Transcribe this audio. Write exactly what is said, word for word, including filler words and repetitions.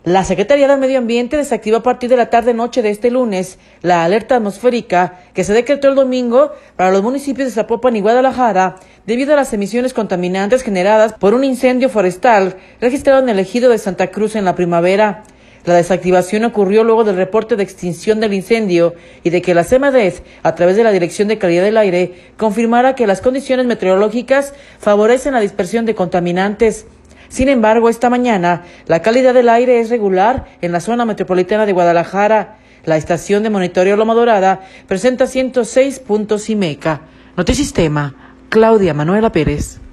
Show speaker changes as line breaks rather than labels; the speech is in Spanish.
La Secretaría del Medio Ambiente desactivó a partir de la tarde-noche de este lunes la alerta atmosférica que se decretó el domingo para los municipios de Zapopan y Guadalajara debido a las emisiones contaminantes generadas por un incendio forestal registrado en el ejido de Santa Cruz en la primavera. La desactivación ocurrió luego del reporte de extinción del incendio y de que la Semadef, a través de la Dirección de Calidad del Aire, confirmara que las condiciones meteorológicas favorecen la dispersión de contaminantes. Sin embargo, esta mañana, la calidad del aire es regular en la zona metropolitana de Guadalajara. La estación de monitoreo Loma Dorada presenta ciento seis puntos I M E C A. Notisistema, Claudia Manuela Pérez.